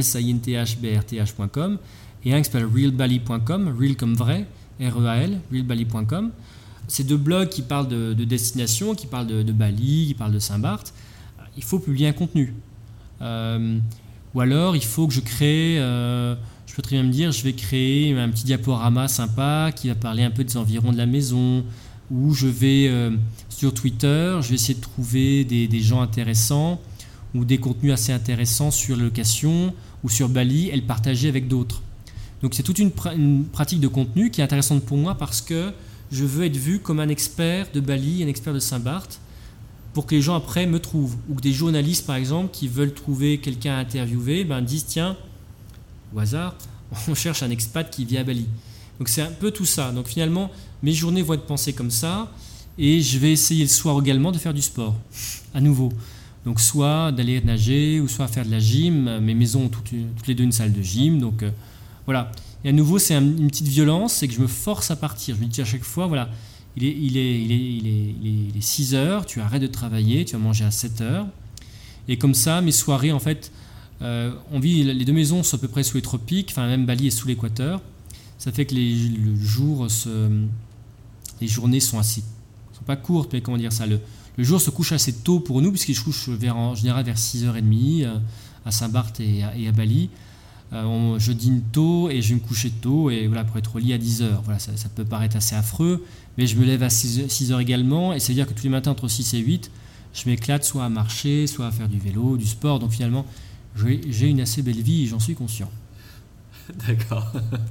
H B R T H point com, et un qui s'appelle real bali point com, real comme vrai, R E A L, real bali point com. Ces deux blogs qui parlent de, de destination, qui parlent de, de Bali, qui parlent de Saint-Barth. Il faut publier un contenu. Euh, ou alors il faut que je crée euh, je peux très bien me dire, je vais créer un petit diaporama sympa qui va parler un peu des environs de la maison, ou je vais euh, sur Twitter, je vais essayer de trouver des, des gens intéressants ou des contenus assez intéressants sur la location ou sur Bali et le partager avec d'autres. Donc c'est toute une, pra- une pratique de contenu qui est intéressante pour moi parce que je veux être vu comme un expert de Bali, un expert de Saint-Barth, pour que les gens après me trouvent. Ou que des journalistes par exemple qui veulent trouver quelqu'un à interviewer, ben, disent tiens, au hasard, on cherche un expat qui vit à Bali. Donc c'est un peu tout ça. Donc finalement, mes journées vont être pensées comme ça et je vais essayer le soir également de faire du sport, à nouveau. Donc soit d'aller nager ou soit faire de la gym. Mes maisons ont toutes, toutes les deux une salle de gym. Donc euh, voilà. Et à nouveau, c'est un, une petite violence, c'est que je me force à partir. Je me dis à chaque fois, voilà, il est, il est, il est, il est, il est, il est six heures, tu arrêtes de travailler, tu vas manger à sept heures. Et comme ça, mes soirées, en fait, Euh, on vit, les deux maisons sont à peu près sous les tropiques, enfin même Bali est sous l'équateur. Ça fait que les, le jour se, les journées sont assez, sont pas courtes, mais comment dire ça, le, le jour se couche assez tôt pour nous, puisqu'il se couche vers, en général vers six heures trente euh, à Saint-Barth et à, et à Bali. Euh, on, je dîne tôt et je vais me coucher tôt, et voilà, pour être au lit à dix heures. Voilà, ça, ça peut paraître assez affreux, mais je me lève à six heures également, et ça veut dire que tous les matins entre six et huit, je m'éclate soit à marcher, soit à faire du vélo, du sport. Donc finalement, j'ai une assez belle vie et j'en suis conscient. D'accord.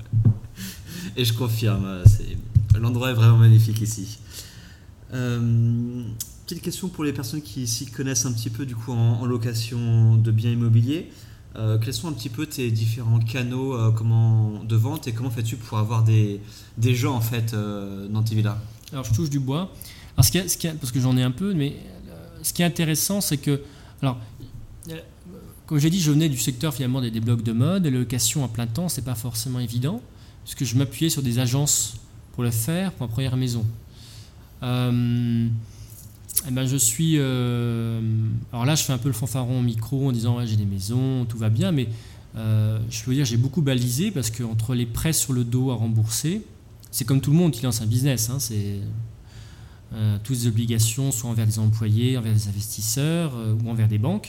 Et je confirme, c'est... l'endroit est vraiment magnifique ici. Euh, petite question pour les personnes qui s'y connaissent un petit peu du coup en, en location de biens immobiliers. Euh, quels sont un petit peu tes différents canaux euh, comment, de vente et comment fais-tu pour avoir des, des gens en fait euh, dans tes villas ? Alors je touche du bois. Alors, ce qui est, ce qui est, parce que j'en ai un peu, mais euh, ce qui est intéressant, c'est que, alors, comme j'ai dit, je venais du secteur finalement des, des blogs de mode, et la location à plein temps, c'est pas forcément évident. puisque je m'appuyais sur des agences pour le faire, pour ma première maison. Euh, eh ben je suis... Euh, alors là, je fais un peu le fanfaron au micro en disant ouais, j'ai des maisons, tout va bien, mais euh, je peux dire j'ai beaucoup balisé parce qu'entre les prêts sur le dos à rembourser, c'est comme tout le monde qui lance un business, hein, c'est euh, toutes les obligations, soit envers des employés, envers des investisseurs euh, ou envers des banques.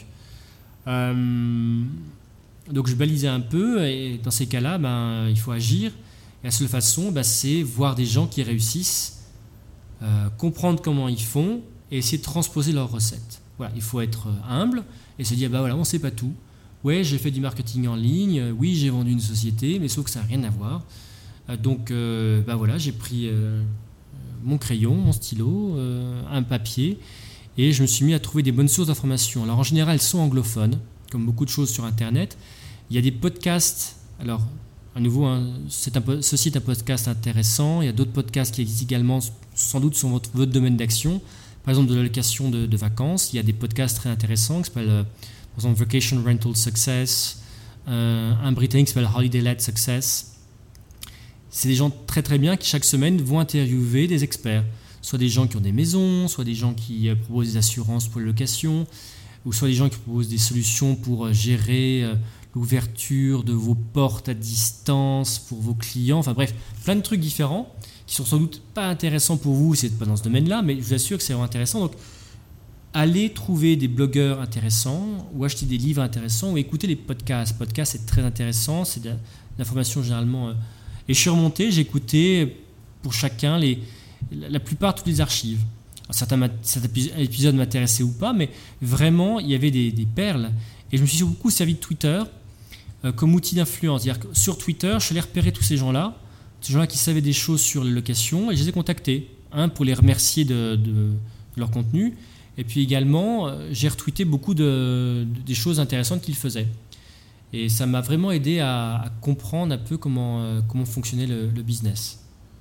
Euh, donc je balisais un peu et dans ces cas-là, ben, il faut agir. Et la seule façon, ben, c'est voir des gens qui réussissent, euh, comprendre comment ils font et essayer de transposer leurs recettes. Voilà, il faut être humble et se dire, ben voilà, on ne sait pas tout. Ouais, j'ai fait du marketing en ligne, oui, j'ai vendu une société, mais sauf que ça n'a rien à voir. Euh, donc, euh, ben voilà, j'ai pris euh, mon crayon, mon stylo, euh, un papier, et je me suis mis à trouver des bonnes sources d'informations. Alors, en général, elles sont anglophones, comme beaucoup de choses sur Internet. Il y a des podcasts, alors, à nouveau, hein, c'est un, ceci est un podcast intéressant. Il y a d'autres podcasts qui existent également, sans doute sur votre, votre domaine d'action. Par exemple, de l'allocation de, de vacances. Il y a des podcasts très intéressants qui s'appellent, euh, par exemple, Vacation Rental Success, euh, un britannique qui s'appelle Holiday Let Success. C'est des gens très très bien qui, chaque semaine, vont interviewer des experts. Soit des gens qui ont des maisons, soit des gens qui euh, proposent des assurances pour la location, ou soit des gens qui proposent des solutions pour euh, gérer... Euh, l'ouverture de vos portes à distance pour vos clients, enfin bref, plein de trucs différents qui sont sans doute pas intéressants pour vous, c'est pas dans ce domaine-là, mais je vous assure que c'est vraiment intéressant. Donc, allez trouver des blogueurs intéressants ou acheter des livres intéressants ou écouter les podcasts. Podcasts, c'est très intéressant, c'est de l'information généralement. Et je suis remonté, j'ai écouté pour chacun les, la plupart toutes les archives. Alors, certains, certains épisodes m'intéressaient ou pas, mais vraiment, il y avait des, des perles. Et je me suis beaucoup servi de Twitter euh, comme outil d'influence. C'est-à-dire que sur Twitter, je suis allé repérer tous ces gens-là, ces gens-là qui savaient des choses sur les locations, et je les ai contactés. Un, pour les remercier de, de, de leur contenu, et puis également, euh, j'ai retweeté beaucoup de, de, des choses intéressantes qu'ils faisaient. Et ça m'a vraiment aidé à, à comprendre un peu comment, euh, comment fonctionnait le, le business.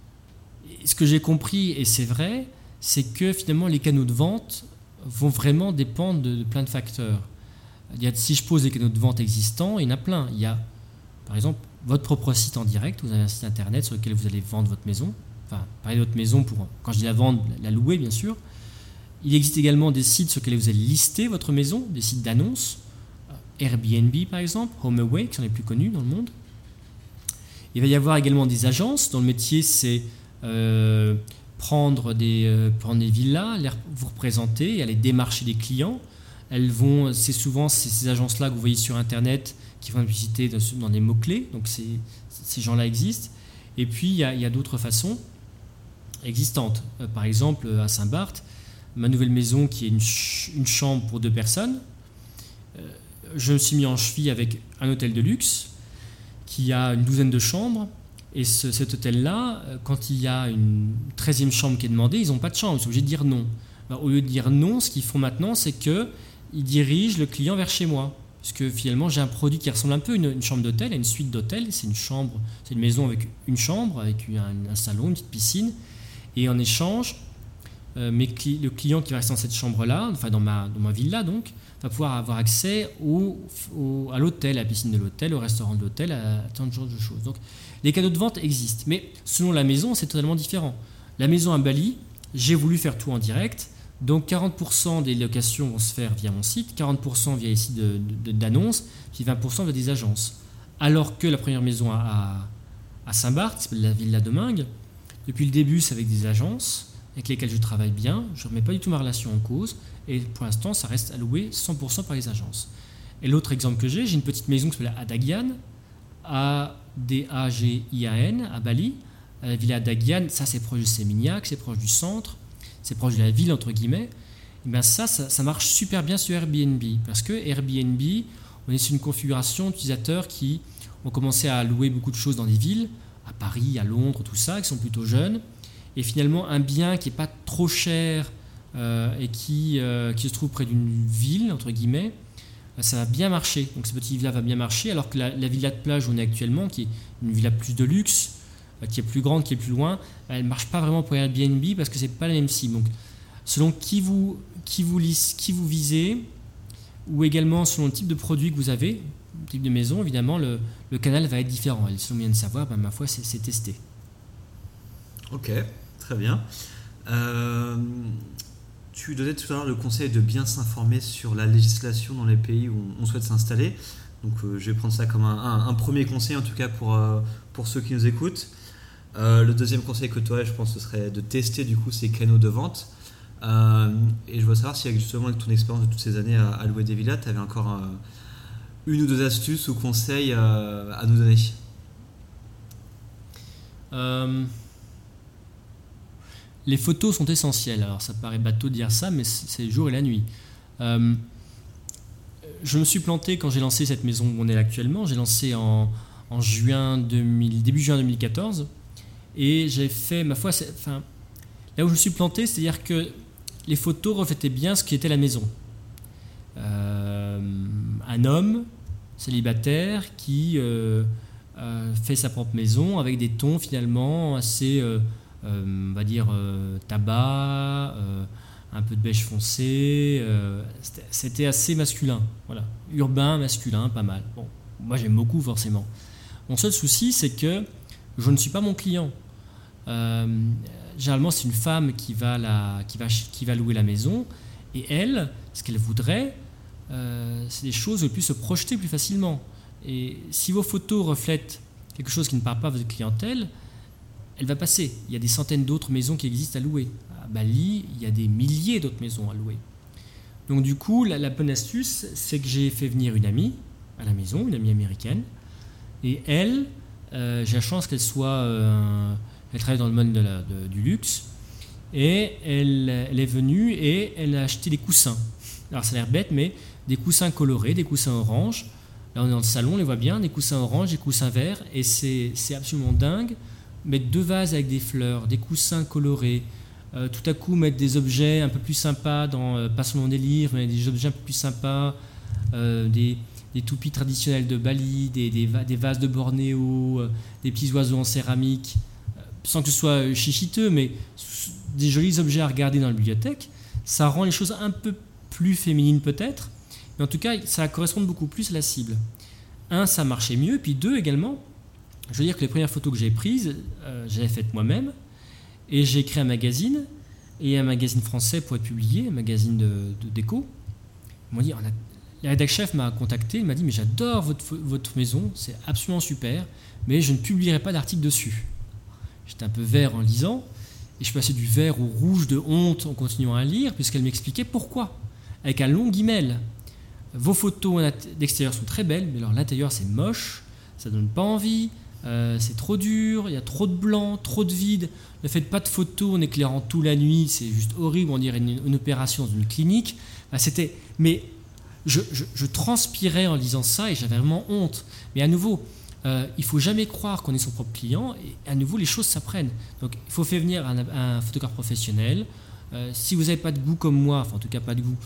Et ce que j'ai compris, et c'est vrai, c'est que finalement, les canaux de vente vont vraiment dépendre de, de plein de facteurs. Il y a, si je pose les canaux de vente existants, il y en a plein. Il y a, par exemple, votre propre site en direct. Vous avez un site internet sur lequel vous allez vendre votre maison. Enfin, parler de votre maison pour, quand je dis la vendre, la louer, bien sûr. Il existe également des sites sur lesquels vous allez lister votre maison, des sites d'annonces. Airbnb, par exemple, HomeAway, qui sont les plus connus dans le monde. Il va y avoir également des agences dont le métier, c'est euh, prendre, des, euh, prendre des villas, les, vous représenter et aller démarcher des clients. Elles vont, c'est souvent ces, ces agences-là que vous voyez sur Internet qui font la publicité dans, dans des mots-clés. Donc c'est, ces gens-là existent. Et puis il y a, il y a d'autres façons existantes. Euh, par exemple, à Saint-Barth, ma nouvelle maison qui est une, ch- une chambre pour deux personnes, euh, je me suis mis en cheville avec un hôtel de luxe qui a une douzaine de chambres. Et ce, cet hôtel-là, quand il y a une treizième chambre qui est demandée, ils n'ont pas de chambre, ils sont obligés de dire non. Ben, au lieu de dire non, ce qu'ils font maintenant, c'est que il dirige le client vers chez moi. Parce que finalement, j'ai un produit qui ressemble un peu à une, une chambre d'hôtel, à une suite d'hôtel. C'est une chambre, c'est une maison avec une chambre, avec un, un salon, une petite piscine. Et en échange, euh, mes cli- le client qui va rester dans cette chambre-là, enfin dans ma, dans ma villa donc, va pouvoir avoir accès au, au, à l'hôtel, à la piscine de l'hôtel, au restaurant de l'hôtel, à, à tant de choses de choses. Donc, les canaux de vente existent. Mais selon la maison, c'est totalement différent. La maison à Bali, j'ai voulu faire tout en direct. Donc quarante pour cent des locations vont se faire via mon site, quarante pour cent via les sites de, de, d'annonces, puis vingt pour cent via des agences. Alors que la première maison à, à Saint-Barth, qui s'appelle la Villa de Mingue, depuis le début, c'est avec des agences avec lesquelles je travaille bien. Je ne remets pas du tout ma relation en cause. Et pour l'instant, ça reste alloué cent pour cent par les agences. Et l'autre exemple que j'ai, j'ai une petite maison qui s'appelle Adagian, A D A G I A N, à Bali. À la Villa Adagian, ça c'est proche de Seminyak, c'est proche du centre. C'est proche de la ville, entre guillemets, et bien ça, ça, ça marche super bien sur Airbnb. Parce que Airbnb, on est sur une configuration d'utilisateurs qui ont commencé à louer beaucoup de choses dans des villes, à Paris, à Londres, tout ça, qui sont plutôt jeunes. Et finalement, un bien qui n'est pas trop cher euh, et qui, euh, qui se trouve près d'une ville, entre guillemets, ça va bien marcher. Donc, ce petit villa va bien marcher, alors que la, la villa de plage où on est actuellement, qui est une villa plus de luxe, qui est plus grande, qui est plus loin, elle ne marche pas vraiment pour Airbnb parce que ce n'est pas la même cible. Donc, selon qui vous, qui, vous, qui vous visez, ou également selon le type de produit que vous avez, type de maison, évidemment, le, le canal va être différent. Et le seul moyen de savoir, ben, ma foi, c'est, c'est tester. Ok, très bien. Euh, tu donnais tout à l'heure le conseil de bien s'informer sur la législation dans les pays où on souhaite s'installer. Donc euh, je vais prendre ça comme un, un, un premier conseil, en tout cas pour, euh, pour ceux qui nous écoutent. Euh, le deuxième conseil que tu aurais, je pense, ce serait de tester du coup ces canaux de vente. Euh, et je veux savoir si justement avec ton expérience de toutes ces années à, à louer des villas, tu avais encore euh, une ou deux astuces ou conseils euh, à nous donner. Euh, les photos sont essentielles. Alors ça paraît bateau de dire ça, mais c'est le jour et la nuit. Euh, je me suis planté quand j'ai lancé cette maison où on est actuellement. J'ai lancé en, en juin deux mille, début juin deux mille quatorze, et j'ai fait, ma foi, c'est, enfin, là où je me suis planté, c'est-à-dire que les photos reflétaient bien ce qui était la maison. Euh, un homme célibataire qui euh, euh, fait sa propre maison avec des tons finalement assez, euh, euh, on va dire, euh, tabac, euh, un peu de beige foncé. Euh, c'était, c'était assez masculin, voilà, urbain, masculin, pas mal. Bon, moi j'aime beaucoup forcément. Mon seul souci, c'est que je ne suis pas mon client. Euh, Généralement, c'est une femme qui va, la, qui, va, qui va louer la maison, et elle, ce qu'elle voudrait, euh, c'est des choses où elle puisse se projeter plus facilement. Et si vos photos reflètent quelque chose qui ne parle pas à votre clientèle, elle va passer. Il y a des centaines d'autres maisons qui existent à louer. À Bali, il y a des milliers d'autres maisons à louer. Donc du coup, la, la bonne astuce, c'est que j'ai fait venir une amie à la maison, une amie américaine, et elle, euh, j'ai la chance qu'elle soit... Euh, Elle travaille dans le monde de la, de, du luxe, et elle, elle est venue et elle a acheté des coussins. Alors ça a l'air bête, mais des coussins colorés, des coussins orange. Là on est dans le salon, on les voit bien, des coussins orange, des coussins verts, et c'est, c'est absolument dingue. Mettre deux vases avec des fleurs, des coussins colorés, euh, tout à coup mettre des objets un peu plus sympas, dans, euh, pas seulement des livres, mais des objets un peu plus sympas, euh, des, des toupies traditionnelles de Bali, des, des, des vases de Bornéo, euh, des petits oiseaux en céramique, sans que ce soit chichiteux, mais des jolis objets à regarder dans la bibliothèque, ça rend les choses un peu plus féminines peut-être, mais en tout cas, ça correspond beaucoup plus à la cible. Un, ça marchait mieux, puis deux, également, je veux dire que les premières photos que j'ai prises, euh, je les ai faites moi-même, et j'ai créé un magazine, et un magazine français pour être publié, un magazine de, de déco. Ils m'ont dit, on a, la rédac chef m'a contacté, il m'a dit, mais j'adore votre, votre maison, c'est absolument super, mais je ne publierai pas d'article dessus. J'étais un peu vert en lisant, et je passais du vert au rouge de honte en continuant à lire, puisqu'elle m'expliquait pourquoi. Avec un long email. Vos photos d'extérieur sont très belles, mais alors l'intérieur c'est moche, ça donne pas envie, euh, c'est trop dur, il y a trop de blanc, trop de vide. Ne faites pas de photos en éclairant tout la nuit, c'est juste horrible, on dirait une, une opération dans une clinique. Enfin, c'était, mais je, je, je transpirais en lisant ça et j'avais vraiment honte. Mais à nouveau, Euh, il ne faut jamais croire qu'on est son propre client, et à nouveau les choses s'apprennent. Donc il faut faire venir un, un photographe professionnel. Euh, si vous n'avez pas de goût comme moi, enfin en tout cas pas de goût,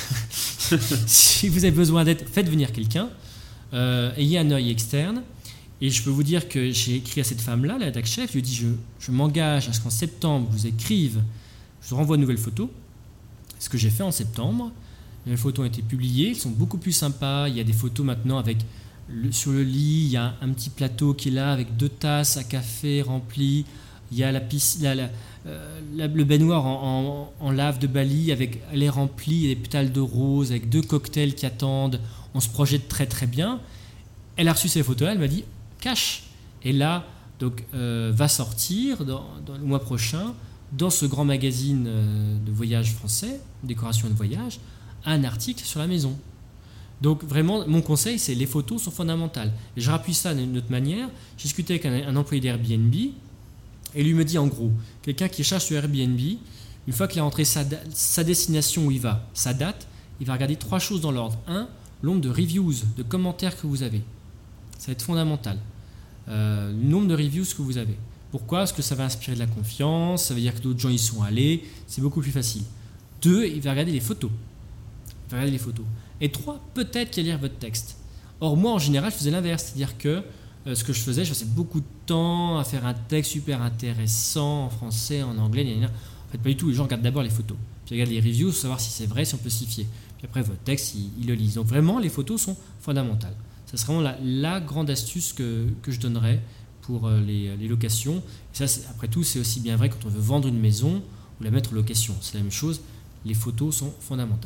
si vous avez besoin d'aide, faites venir quelqu'un, euh, ayez un œil externe. Et je peux vous dire que j'ai écrit à cette femme-là, la rédac chef, je lui ai dit je, je m'engage à ce qu'en septembre vous écrive, je vous renvoie de nouvelles photos. Ce que j'ai fait en septembre, les photos ont été publiées, elles sont beaucoup plus sympas. Il y a des photos maintenant avec Le, sur le lit, il y a un petit plateau qui est là avec deux tasses à café remplies. Il y a la piscine, la, la, euh, la, le baignoire en, en, en lave de Bali avec l'air rempli, il y a des pétales de rose avec deux cocktails qui attendent. On se projette très très bien. Elle a reçu ces photos, elle m'a dit cache. Et là, donc, euh, va sortir dans, dans le mois prochain dans ce grand magazine euh, de voyage français, décoration de voyage, un article sur la maison. Donc vraiment, mon conseil, c'est les photos sont fondamentales. Et je rappuie ça d'une autre manière. J'ai discuté avec un, un employé d'Airbnb et lui me dit en gros, quelqu'un qui cherche sur Airbnb, une fois qu'il a rentré sa, sa destination où il va, sa date, il va regarder trois choses dans l'ordre. Un, le nombre de reviews, de commentaires que vous avez. Ça va être fondamental. Euh, le nombre de reviews que vous avez. Pourquoi ? Parce que ça va inspirer de la confiance, ça veut dire que d'autres gens y sont allés, c'est beaucoup plus facile. Deux, il va regarder les photos. Il va regarder les photos. Et trois, peut-être qu'il va lire votre texte. Or, moi, en général, je faisais l'inverse. C'est-à-dire que euh, ce que je faisais, je passais beaucoup de temps à faire un texte super intéressant en français, en anglais, gna gna. En fait, pas du tout. Les gens regardent d'abord les photos. Puis ils regardent les reviews pour savoir si c'est vrai, si on peut s'y fier. Puis après, votre texte, ils, ils le lisent. Donc vraiment, les photos sont fondamentales. Ça serait vraiment la, la grande astuce que, que je donnerais pour les, les locations. Et ça, c'est, après tout, c'est aussi bien vrai quand on veut vendre une maison ou la mettre en location. C'est la même chose. Les photos sont fondamentales.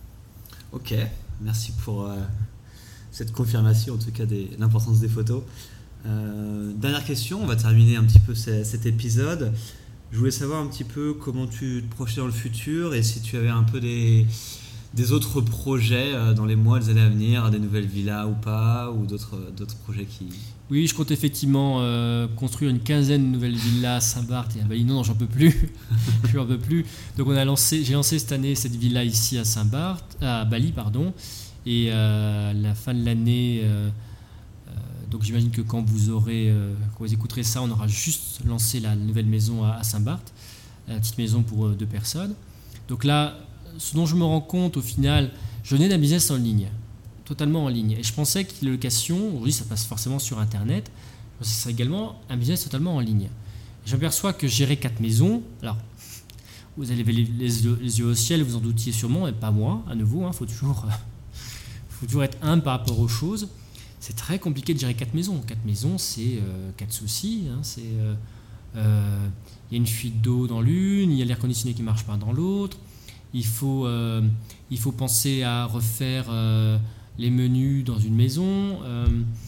Ok, merci pour euh, cette confirmation, en tout cas, de l'importance des photos. Euh, dernière question, on va terminer un petit peu c- cet épisode. Je voulais savoir un petit peu comment tu te projetais dans le futur et si tu avais un peu des, des autres projets euh, dans les mois, les années à venir, des nouvelles villas ou pas, ou d'autres, d'autres projets qui... Oui, je compte effectivement euh, construire une quinzaine de nouvelles villas à Saint-Barth et à Bali. Non, non, j'en peux plus. Je n'en peux plus. Donc on a lancé, j'ai lancé cette année cette villa ici à Saint-Barth, à Bali, pardon. Et euh, à la fin de l'année, euh, euh, donc j'imagine que quand vous aurez, euh, quand vous écouterez ça, on aura juste lancé la nouvelle maison à, à Saint-Barth, la petite maison pour euh, deux personnes. Donc là, ce dont je me rends compte au final, je venais d'un business en ligne. Totalement en ligne. Et je pensais que les locations, aujourd'hui ça passe forcément sur Internet, mais c'est également un business totalement en ligne. Et j'aperçois que gérer quatre maisons, alors vous avez les, les, les yeux au ciel, vous en doutiez sûrement, et pas moi, à nouveau, il hein, faut, toujours, faut toujours être humble par rapport aux choses. C'est très compliqué de gérer quatre maisons. Quatre maisons, c'est euh, quatre soucis. Hein, c'est, euh, euh, y a une fuite d'eau dans l'une, il y a l'air conditionné qui ne marche pas dans l'autre, il faut, euh, il faut penser à refaire... Euh, les menus dans une maison, euh,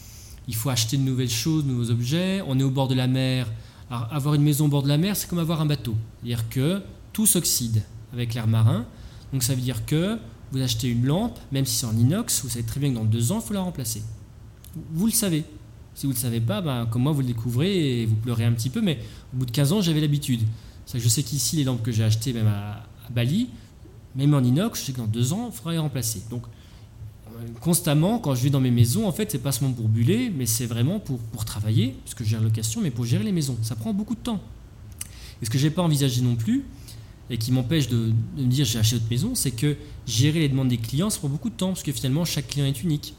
il faut acheter de nouvelles choses, de nouveaux objets, on est au bord de la mer. Alors, avoir une maison au bord de la mer, c'est comme avoir un bateau, c'est-à-dire que tout s'oxyde avec l'air marin, donc ça veut dire que vous achetez une lampe, même si c'est en inox, vous savez très bien que dans deux ans, il faut la remplacer. Vous le savez. Si vous ne le savez pas, ben, comme moi, vous le découvrez et vous pleurez un petit peu, mais au bout de quinze ans, j'avais l'habitude. C'est que je sais qu'ici, les lampes que j'ai achetées, même à, à Bali, même en inox, je sais que dans deux ans, il faudra les remplacer. Donc, constamment, quand je vais dans mes maisons, en fait, c'est pas seulement pour buller, mais c'est vraiment pour, pour travailler, parce que je gère la location, mais pour gérer les maisons. Ça prend beaucoup de temps. Et ce que j'ai pas envisagé non plus, et qui m'empêche de, de me dire j'ai acheté votre maison, c'est que gérer les demandes des clients, ça prend beaucoup de temps, parce que finalement, chaque client est unique.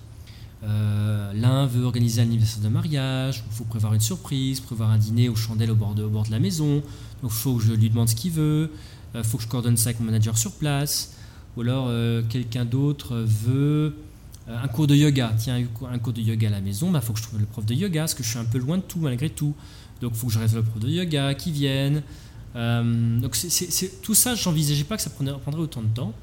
Euh, l'un veut organiser un anniversaire de mariage, il faut prévoir une surprise, prévoir un dîner aux chandelles au bord de, au bord de la maison, donc il faut que je lui demande ce qu'il veut, il euh, faut que je coordonne ça avec mon manager sur place, ou alors euh, quelqu'un d'autre veut euh, un cours de yoga, tiens, un cours de yoga à la maison, il bah, faut que je trouve le prof de yoga, parce que je suis un peu loin de tout malgré tout, donc il faut que je réserve le prof de yoga, qui vienne, euh, donc c'est, c'est, c'est, tout ça, je n'envisageais pas que ça prendrait, prendrait autant de temps.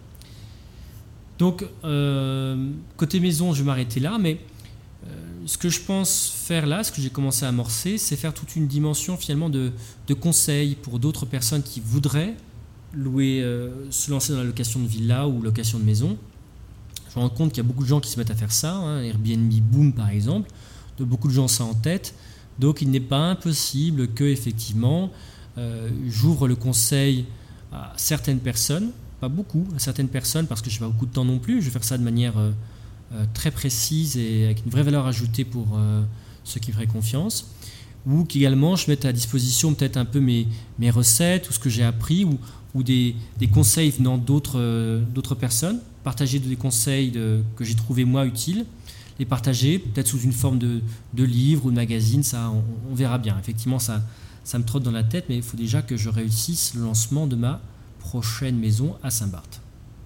Donc, euh, côté maison, je vais m'arrêter là, mais euh, ce que je pense faire là, ce que j'ai commencé à amorcer, c'est faire toute une dimension finalement de, de conseils pour d'autres personnes qui voudraient louer, euh, se lancer dans la location de villa ou location de maison. Je me rends compte qu'il y a beaucoup de gens qui se mettent à faire ça, hein, Airbnb Boom par exemple, de beaucoup de gens ça en tête. Donc, il n'est pas impossible que effectivement, euh, j'ouvre le conseil à certaines personnes. Pas beaucoup, à certaines personnes, parce que je n'ai pas beaucoup de temps non plus. Je vais faire ça de manière euh, euh, très précise et avec une vraie valeur ajoutée pour euh, ceux qui me feraient confiance. Ou qu'également, je mette à disposition peut-être un peu mes, mes recettes ou ce que j'ai appris ou, ou des, des conseils venant d'autres, euh, d'autres personnes. Partager des conseils de, que j'ai trouvés moi utiles. Les partager peut-être sous une forme de, de livre ou de magazine. Ça, on, on verra bien. Effectivement, ça, ça me trotte dans la tête, mais il faut déjà que je réussisse le lancement de ma prochaine maison à Saint-Barth.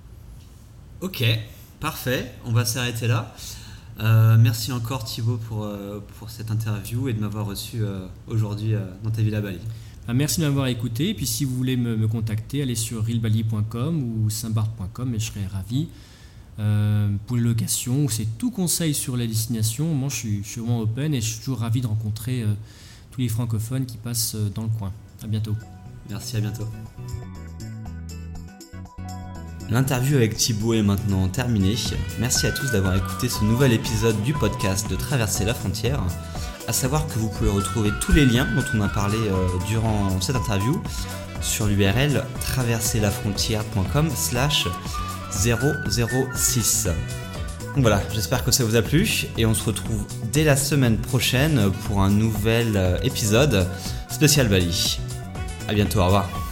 Ok, parfait, on va s'arrêter là. Euh, merci encore Thibaut pour, euh, pour cette interview et de m'avoir reçu euh, aujourd'hui euh, dans ta villa Bali. Ah, merci de m'avoir écouté, et puis si vous voulez me, me contacter, allez sur real bali point com ou saint-barth point com et je serai ravi. Euh, pour les locations, ou c'est tout conseil sur la destination, moi je suis, je suis vraiment open et je suis toujours ravi de rencontrer euh, tous les francophones qui passent euh, dans le coin. À bientôt. Merci, à bientôt. L'interview avec Thibaut est maintenant terminée. Merci à tous d'avoir écouté ce nouvel épisode du podcast de Traverser la frontière. À savoir que vous pouvez retrouver tous les liens dont on a parlé euh, durant cette interview sur l'U R L traverser la frontière point com slash zéro zéro six. Donc voilà, j'espère que ça vous a plu et on se retrouve dès la semaine prochaine pour un nouvel épisode spécial Bali. À bientôt, au revoir.